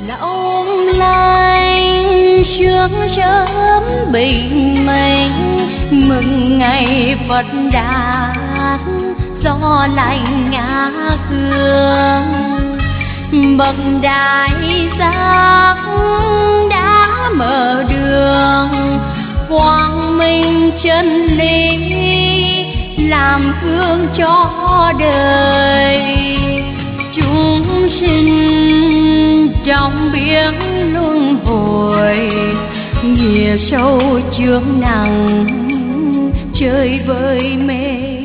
Long lanh sương sớm bình minh, mừng ngày Phật đản gió lành ngã hương. Bậc đại giác đã mở đường, quang minh chân lý làm gương cho đời. Chúng sinh trong biển luân hồi, nghĩa sâu chướng nặng chơi vơi mê.